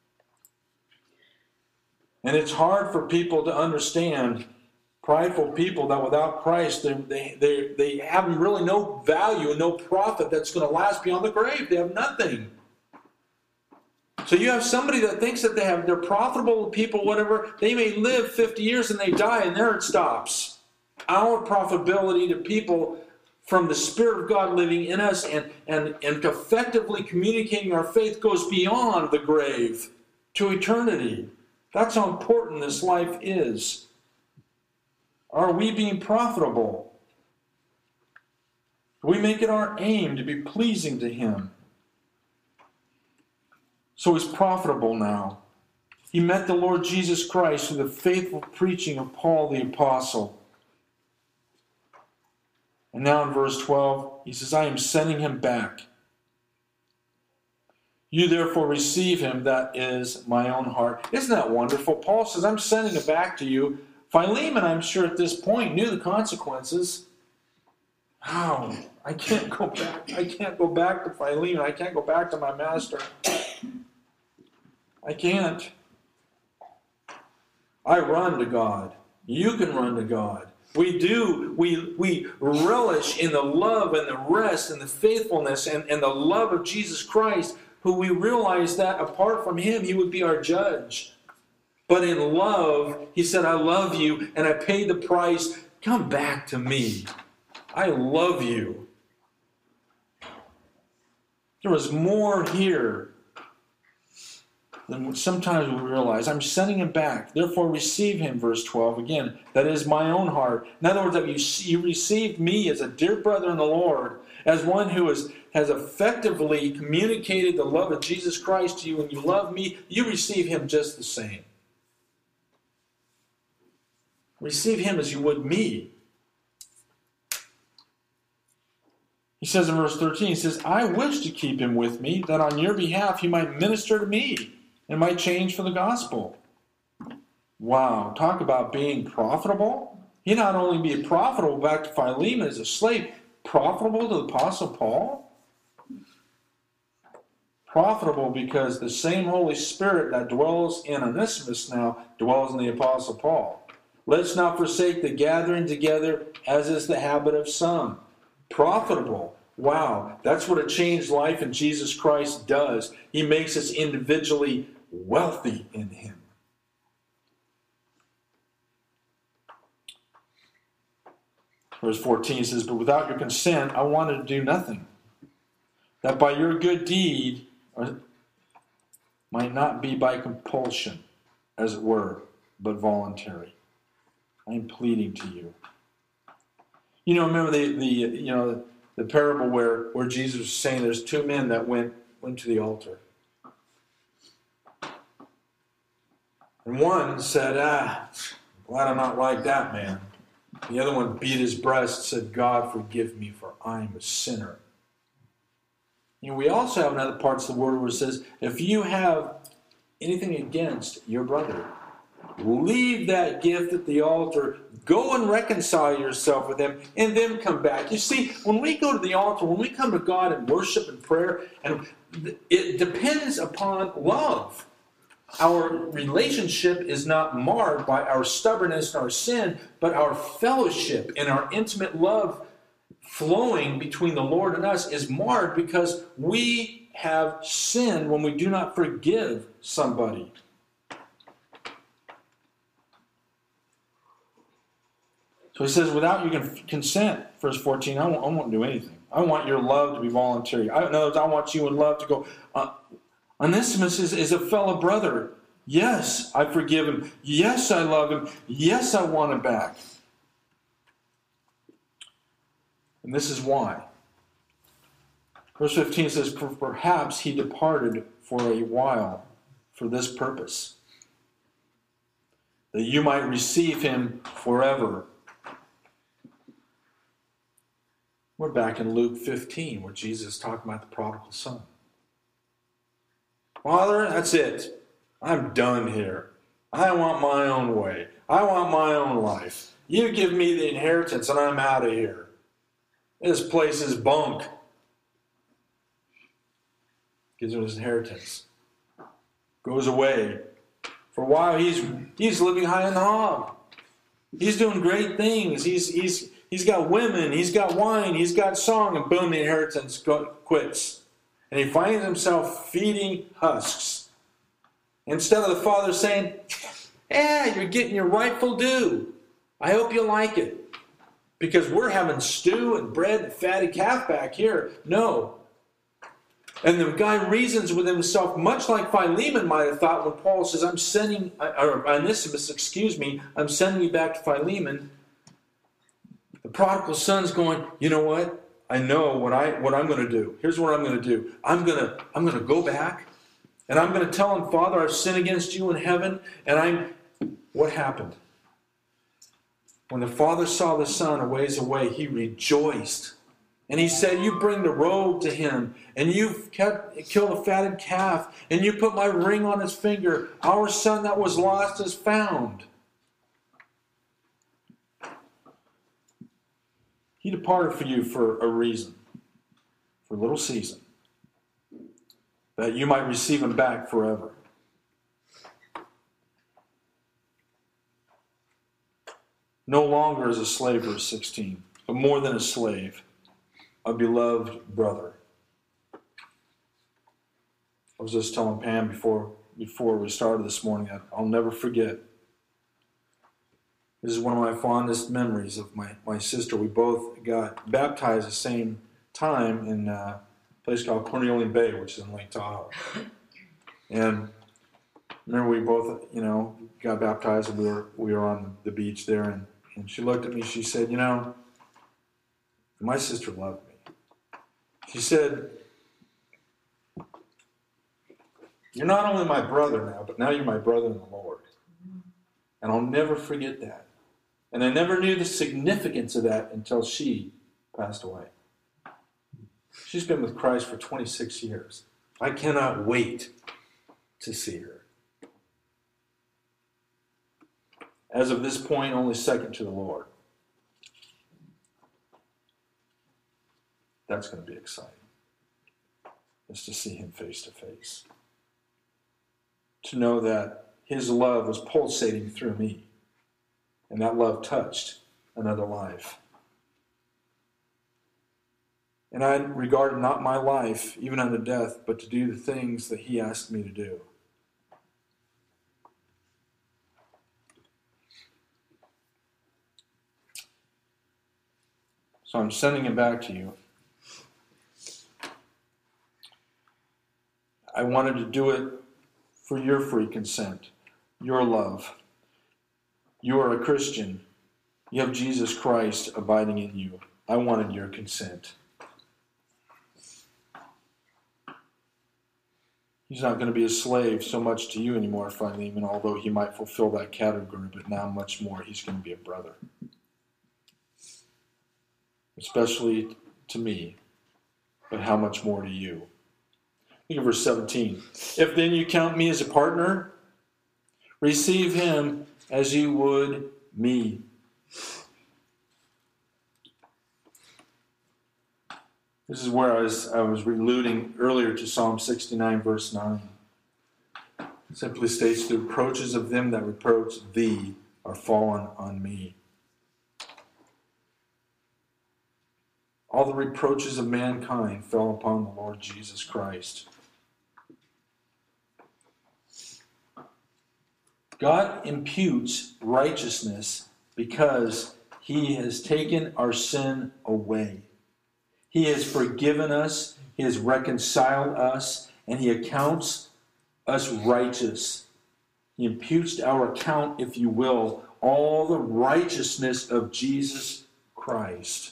And it's hard for people to understand, prideful people, that without Christ, they have really no value and no profit that's going to last beyond the grave. They have nothing. So you have somebody that thinks that they're profitable people, whatever. They may live 50 years and they die, and there it stops. Our profitability to people from the Spirit of God living in us and effectively communicating our faith goes beyond the grave to eternity. That's how important this life is. Are we being profitable? Do we make it our aim to be pleasing to him? So he's profitable now. He met the Lord Jesus Christ through the faithful preaching of Paul the Apostle. And now in verse 12, he says, I am sending him back. You therefore receive him, that is my own heart. Isn't that wonderful? Paul says, I'm sending him back to you. Philemon, I'm sure at this point, knew the consequences. How? I can't go back. I can't go back to Philemon. I can't go back to my master. I can't. I run to God. You can run to God. We do. We relish in the love and the rest and the faithfulness and the love of Jesus Christ, who we realize that apart from him, he would be our judge. But in love, he said, I love you and I paid the price. Come back to me. I love you. There was more here than sometimes we realize. I'm sending him back. Therefore receive him, verse 12. Again, that is my own heart. In other words, that you received me as a dear brother in the Lord, as one who has effectively communicated the love of Jesus Christ to you, and you love me, you receive him just the same. Receive him as you would me. He says in verse 13, he says, I wish to keep him with me, that on your behalf he might minister to me and might change for the gospel. Wow, talk about being profitable. He not only be profitable back to Philemon as a slave, profitable to the Apostle Paul. Profitable because the same Holy Spirit that dwells in Onesimus now dwells in the Apostle Paul. Let's not forsake the gathering together, as is the habit of some. Profitable. Wow, that's what a changed life in Jesus Christ does. He makes us individually wealthy in him. Verse 14 says, but without your consent, I wanted to do nothing, that by your good deed might not be by compulsion, as it were, but voluntary. I am pleading to you. You know, remember the parable where Jesus was saying there's two men that went to the altar. And one said, glad I'm not like that man. The other one beat his breast and said, God, forgive me, for I am a sinner. You know, we also have in other parts of the word where it says, if you have anything against your brother, leave that gift at the altar, go and reconcile yourself with him, and then come back. You see, when we go to the altar, when we come to God in worship and prayer, and it depends upon love. Our relationship is not marred by our stubbornness and our sin, but our fellowship and our intimate love flowing between the Lord and us is marred because we have sinned when we do not forgive somebody. So he says, without your consent, verse 14, I won't do anything. I want your love to be voluntary. In other words, I want you in love to go, Onesimus is a fellow brother. Yes, I forgive him. Yes, I love him. Yes, I want him back. And this is why. Verse 15 says, perhaps he departed for a while for this purpose, that you might receive him forever. We're back in Luke 15, where Jesus is talking about the prodigal son. Father, that's it. I'm done here. I want my own way. I want my own life. You give me the inheritance and I'm out of here. This place is bunk. Gives him his inheritance. Goes away. For a while he's living high in the hog. He's doing great things. He's got women, he's got wine, he's got song, and boom, the inheritance quits. And he finds himself feeding husks. Instead of the father saying, you're getting your rightful due. I hope you like it. Because we're having stew and bread and fatty calf back here. No. And the guy reasons with himself, much like Philemon might have thought when Paul says, I'm sending you back to Philemon. The prodigal son's going, you know what? I know what I'm going to do. Here's what I'm going to do. I'm going to go back, and I'm going to tell him, Father, I've sinned against you in heaven. And what happened? When the father saw the son a ways away, he rejoiced. And he said, you bring the robe to him, and you kill the fatted calf, and you put my ring on his finger. Our son that was lost is found. He departed for you for a reason, for a little season, that you might receive him back forever. No longer as a slave, verse 16, but more than a slave, a beloved brother. I was just telling Pam before we started this morning that I'll never forget. This is one of my fondest memories of my sister. We both got baptized the same time in a place called Cornelian Bay, which is in Lake Tahoe. And remember, we both, got baptized, and we were on the beach there, and she looked at me. She said, my sister loved me. She said, you're not only my brother now, but now you're my brother in the Lord. And I'll never forget that. And I never knew the significance of that until she passed away. She's been with Christ for 26 years. I cannot wait to see her. As of this point, only second to the Lord. That's going to be exciting. Is to see him face to face. To know that his love was pulsating through me. And that love touched another life. And I regarded not my life, even unto death, but to do the things that he asked me to do. So I'm sending it back to you. I wanted to do it for your free consent, your love. You are a Christian. You have Jesus Christ abiding in you. I wanted your consent. He's not going to be a slave so much to you anymore, Philemon, although he might fulfill that category, but now much more, he's going to be a brother. Especially to me, but how much more to you? Look at verse 17. If then you count me as a partner, receive him as you would me. This is where I was alluding earlier to Psalm 69, verse 9. It simply states, the reproaches of them that reproach thee are fallen on me. All the reproaches of mankind fell upon the Lord Jesus Christ. God imputes righteousness because he has taken our sin away. He has forgiven us, he has reconciled us, and he accounts us righteous. He imputes our account, if you will, all the righteousness of Jesus Christ.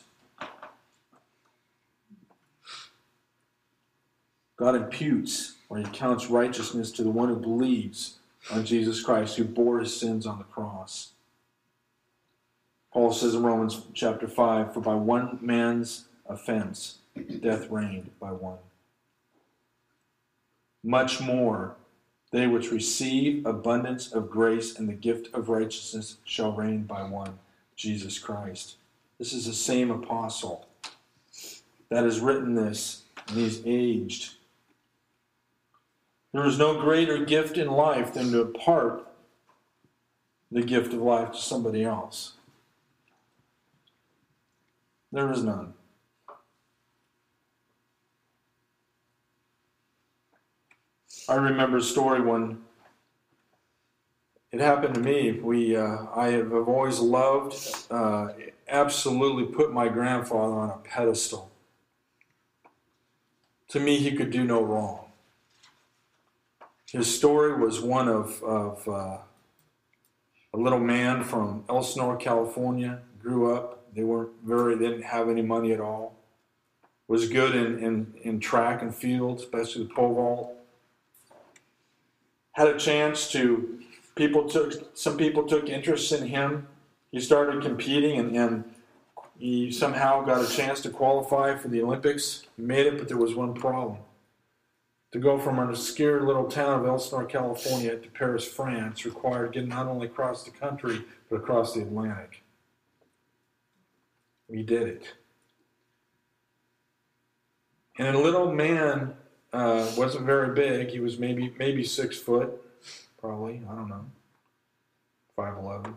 God imputes, or he counts righteousness to the one who believes on Jesus Christ, who bore his sins on the cross. Paul says in Romans chapter 5, for by one man's offense, death reigned by one. Much more, they which receive abundance of grace and the gift of righteousness shall reign by one, Jesus Christ. This is the same apostle that has written this, and he's aged. There is no greater gift in life than to impart the gift of life to somebody else. There is none. I remember a story when it happened to me. I have always loved, absolutely put my grandfather on a pedestal. To me, he could do no wrong. His story was one of a little man from Elsinore, California. Grew up. They didn't have any money at all. Was good in track and field, especially the pole vault. Had a chance to, some people took interest in him. He started competing and he somehow got a chance to qualify for the Olympics. He made it, but there was one problem. To go from an obscure little town of Elsinore, California to Paris, France required getting not only across the country, but across the Atlantic. We did it. And a little man, wasn't very big. He was maybe 6 foot, probably. I don't know, 5'11".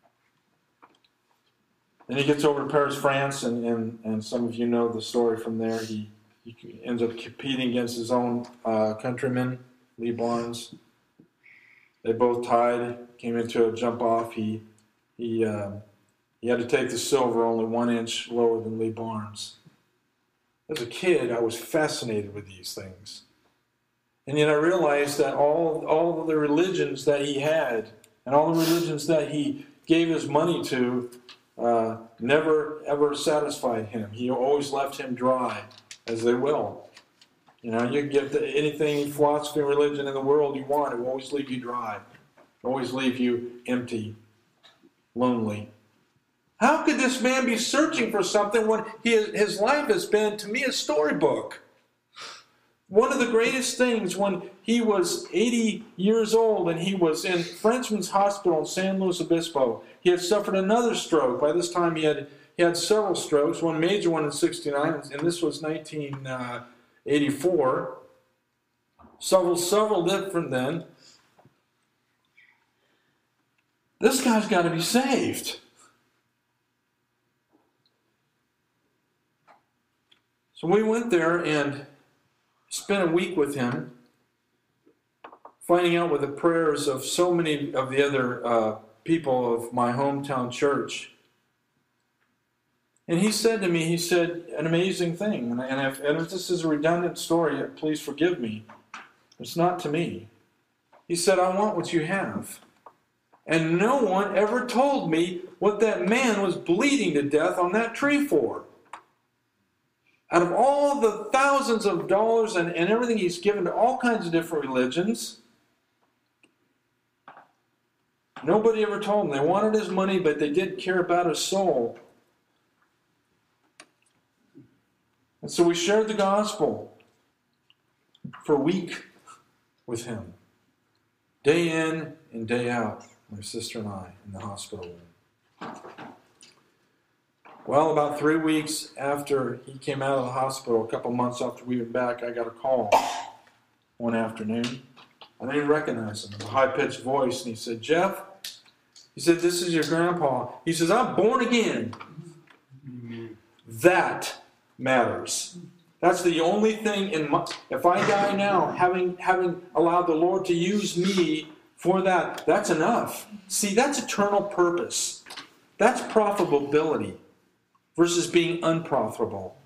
Then he gets over to Paris, France, and some of you know the story from there. He ends up competing against his own countryman, Lee Barnes. They both tied. Came into a jump off. He had to take the silver only 1 inch lower than Lee Barnes. As a kid, I was fascinated with these things. And yet I realized that all of the religions that he had and all the religions that he gave his money to never, ever satisfied him. He always left him dry, as they will. You know, you can get anything, philosophy, religion in the world you want, it will always leave you dry. It will always leave you empty, lonely. How could this man be searching for something when his life has been, to me, a storybook? One of the greatest things when he was 80 years old and he was in Frenchman's Hospital in San Luis Obispo, he had suffered another stroke. By this time he had several strokes, one major one in 69, and this was 1984. Several different then. This guy's got to be saved. So we went there and spent a week with him, finding out with the prayers of so many of the other people of my hometown church And he said to me, he said an amazing thing. And if this is a redundant story, please forgive me. It's not to me. He said, I want what you have. And no one ever told me what that man was bleeding to death on that tree for. Out of all the thousands of dollars and everything he's given to all kinds of different religions, nobody ever told him. They wanted his money, but they didn't care about his soul. And so we shared the gospel for a week with him. Day in and day out, my sister and I, in the hospital room. Well, about 3 weeks after he came out of the hospital, a couple months after we were back, I got a call one afternoon. I didn't recognize him. It was a high-pitched voice, and he said, Jeff, he said, this is your grandpa. He says, I'm born again. That matters. That's the only thing if I die now, having allowed the Lord to use me for that, that's enough. See, that's eternal purpose. That's profitability versus being unprofitable.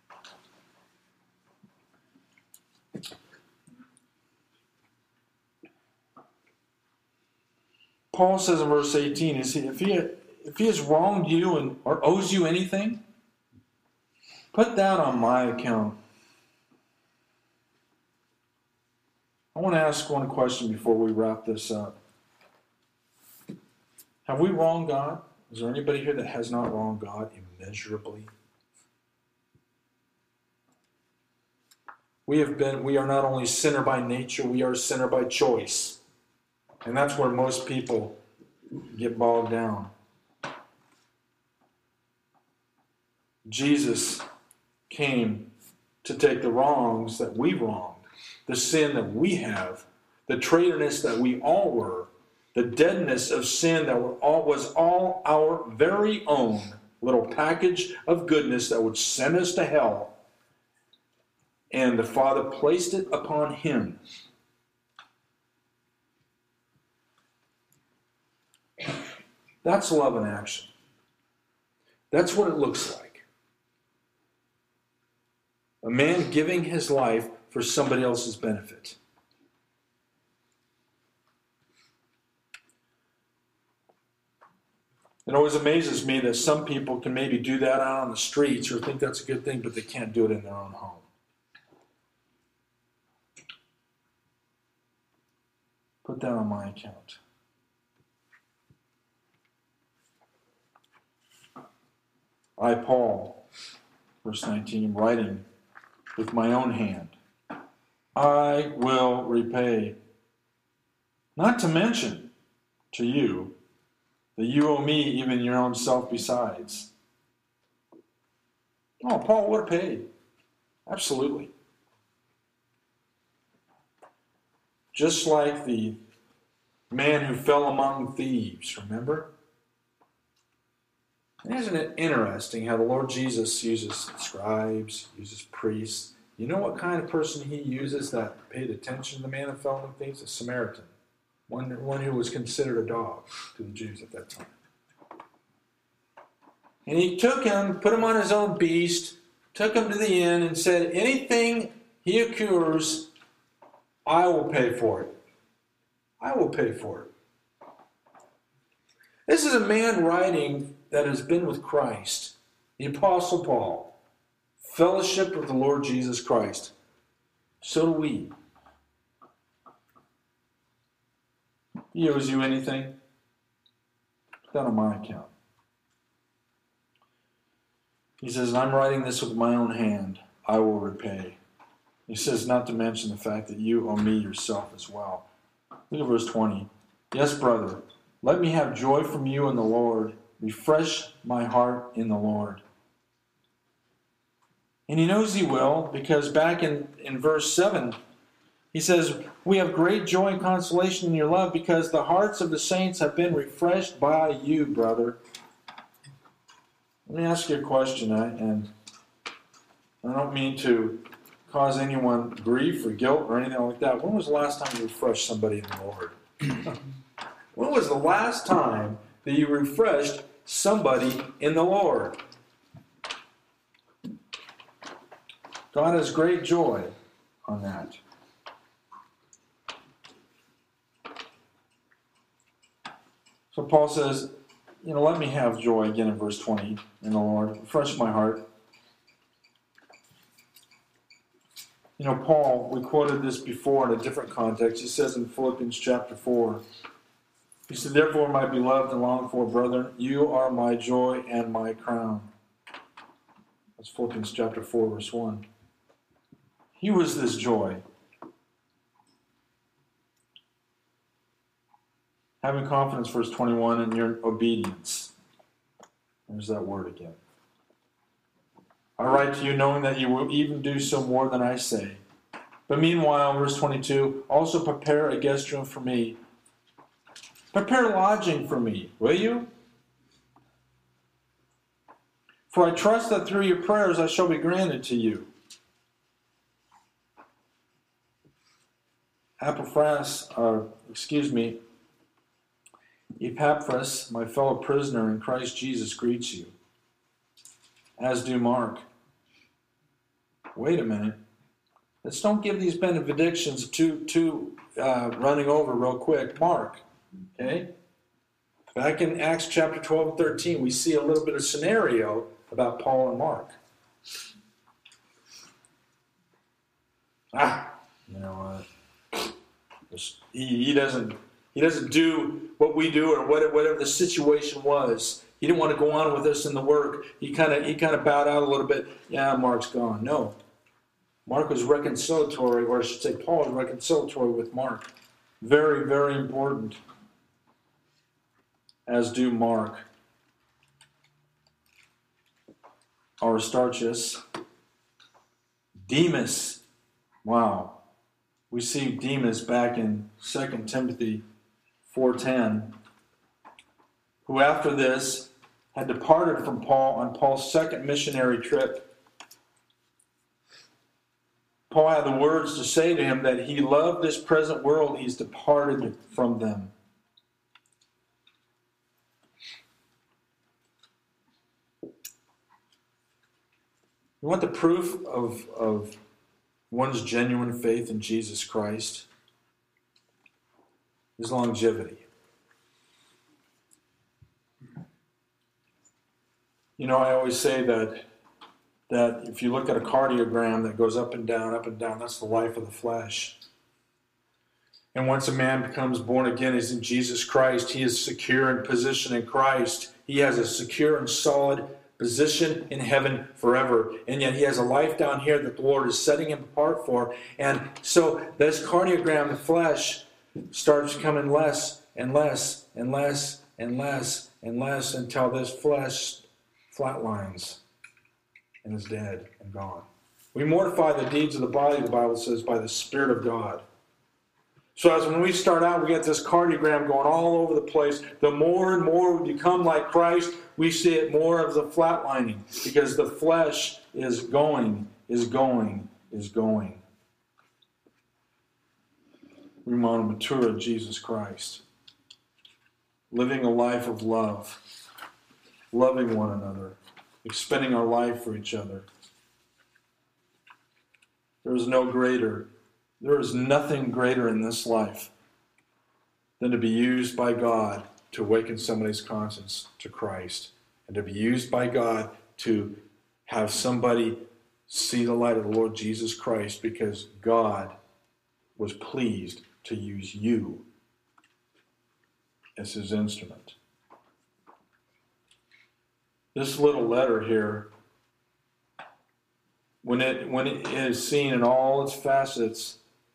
Paul says in verse 18, if he has wronged you or owes you anything, put that on my account. I want to ask one question before we wrap this up. Have we wronged God? Is there anybody here that has not wronged God immeasurably? We are not only sinner by nature, we are sinner by choice. And that's where most people get bogged down. Jesus came to take the wrongs that we wronged, the sin that we have, the traitorness that we all were, the deadness of sin that was all our very own little package of goodness that would send us to hell. And the Father placed it upon him. That's love in action. That's what it looks like. A man giving his life for somebody else's benefit. It always amazes me that some people can maybe do that out on the streets or think that's a good thing, but they can't do it in their own home. Put that on my account. I, Paul, verse 19, writing with my own hand, I will repay. Not to mention to you that you owe me even your own self besides. Oh, Paul would have paid. Absolutely. Just like the man who fell among thieves, remember? And isn't it interesting how the Lord Jesus uses scribes, uses priests? You know what kind of person he uses that paid attention to the man who fell among thieves? A Samaritan. One who was considered a dog to the Jews at that time. And he took him, put him on his own beast, took him to the inn and said, anything he accrues, I will pay for it. I will pay for it. This is a man writing that has been with Christ, the Apostle Paul, fellowship with the Lord Jesus Christ. So do we. He owes you anything? Put that on my account. He says, I'm writing this with my own hand. I will repay. He says, not to mention the fact that you owe me yourself as well. Look at verse 20. Yes, brother, let me have joy from you in the Lord. Refresh my heart in the Lord. And he knows he will, because back in verse 7, he says, we have great joy and consolation in your love, because the hearts of the saints have been refreshed by you, brother. Let me ask you a question, and I don't mean to cause anyone grief or guilt or anything like that. When was the last time you refreshed somebody in the Lord? When was the last time that you refreshed somebody in the Lord? God has great joy on that. So Paul says, let me have joy again in verse 20 in the Lord. Refresh my heart. Paul, we quoted this before in a different context. He says in Philippians chapter 4, he said, therefore, my beloved and longed for brethren, you are my joy and my crown. That's Philippians chapter 4, verse 1. He was this joy. Having confidence, verse 21, in your obedience. There's that word again. I write to you knowing that you will even do so more than I say. But meanwhile, verse 22, also prepare a guest room for me. Prepare lodging for me, will you? For I trust that through your prayers I shall be granted to you. Epaphras, my fellow prisoner in Christ Jesus, greets you, as do Mark. Wait a minute. Let's don't give these benedictions too running over real quick. Mark, okay? Back in Acts chapter 12 and 13, we see a little bit of scenario about Paul and Mark. He doesn't do what we do or whatever the situation was. He didn't want to go on with us in the work. He kind of bowed out a little bit. Yeah, Mark's gone. No. Mark was reconciliatory, or I should say Paul was reconciliatory with Mark. Very, very important. As do Mark. Aristarchus. Demas. Wow. We see Demas back in 2 Timothy 4:10, who after this had departed from Paul on Paul's second missionary trip. Paul had the words to say to him that he loved this present world, he's departed from them. You want the proof of one's genuine faith in Jesus Christ? Is longevity. I always say that if you look at a cardiogram that goes up and down, that's the life of the flesh. And once a man becomes born again, he's in Jesus Christ. He is secure in position in Christ. He has a secure and solid position in heaven forever. And yet he has a life down here that the Lord is setting him apart for. And so this cardiogram, the flesh, starts becoming less and less and less and less and less until this flesh flatlines and is dead and gone. We mortify the deeds of the body, the Bible says, by the Spirit of God. So as when we start out, we get this cardiogram going all over the place. The more and more we become like Christ, we see it more of the flatlining, because the flesh is going. We want to mature in Jesus Christ. Living a life of love. Loving one another. Expending our life for each other. There is nothing greater in this life than to be used by God to awaken somebody's conscience to Christ, and to be used by God to have somebody see the light of the Lord Jesus Christ, because God was pleased to use you as his instrument. This little letter here, when it is seen in all its facets,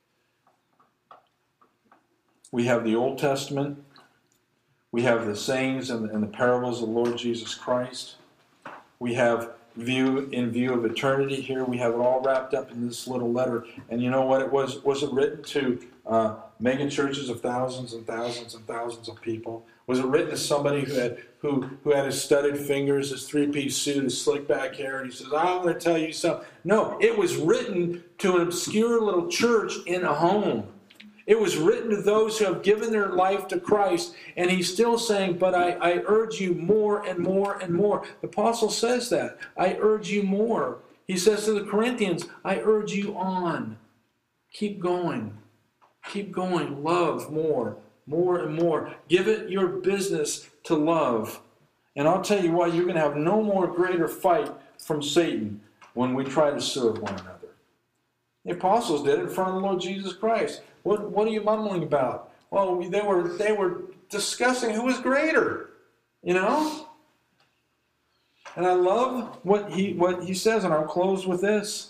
we have the Old Testament, we have the sayings and the parables of the Lord Jesus Christ, we have in view of eternity here, we have it all wrapped up in this little letter. And you know what it was? Was it written to mega churches of thousands and thousands and thousands of people? Was it written to somebody who had his studded fingers, his three-piece suit, his slick back hair, and he says, I'm going to tell you something? No, it was written to an obscure little church in a home. It was written to those who have given their life to Christ, and he's still saying, but I urge you more and more and more. The apostle says that. I urge you more. He says to the Corinthians, I urge you on. Keep going. Keep going. Love more and more. Give it your business to love. And I'll tell you what, you're going to have no more greater fight from Satan when we try to serve one another. The apostles did it in front of the Lord Jesus Christ. What are you mumbling about? Well, they were discussing who was greater, you know? And I love what he says, and I'll close with this.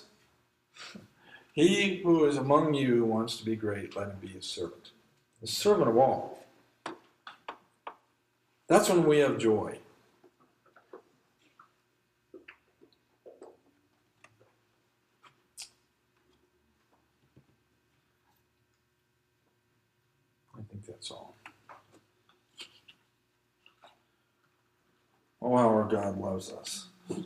He who is among you who wants to be great, let him be his servant. The servant of all. That's when we have joy. I think that's all. Oh, how our God loves us. You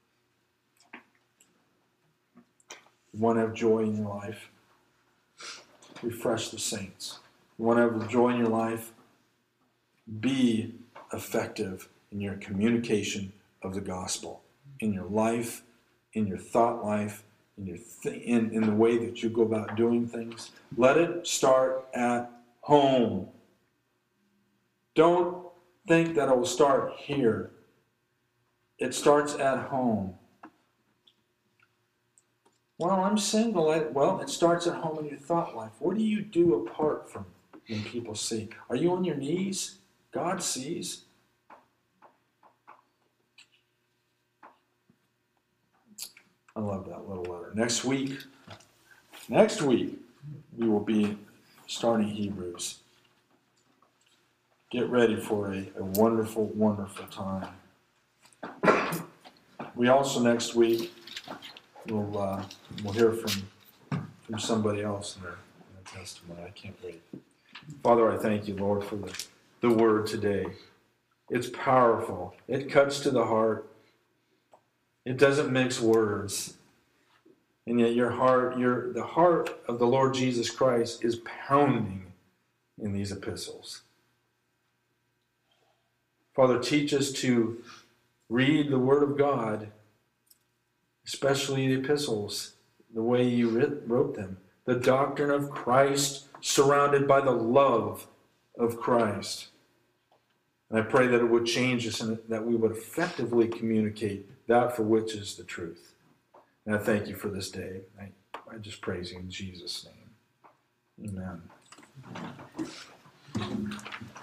want to have joy in your life? Refresh the saints. You want to have joy in your life? Be effective in your communication of the gospel. In your life, in your thought life, in the way that you go about doing things. Let it start at home. Don't think that it will start here. It starts at home. Well, I'm single. Well, it starts at home in your thought life. What do you do apart from when people see? Are you on your knees? God sees. I love that little letter. Next week, we will be starting Hebrews. Get ready for a wonderful, wonderful time. We also next week we'll hear from somebody else in their testimony. I can't wait. Father, I thank you, Lord, for the word today. It's powerful. It cuts to the heart. It doesn't mix words. And yet the heart of the Lord Jesus Christ is pounding in these epistles. Father, teach us to read the Word of God, especially the epistles, the way you wrote them. The doctrine of Christ surrounded by the love of Christ. And I pray that it would change us and that we would effectively communicate that for which is the truth. And I thank you for this day. I just praise you in Jesus' name. Amen.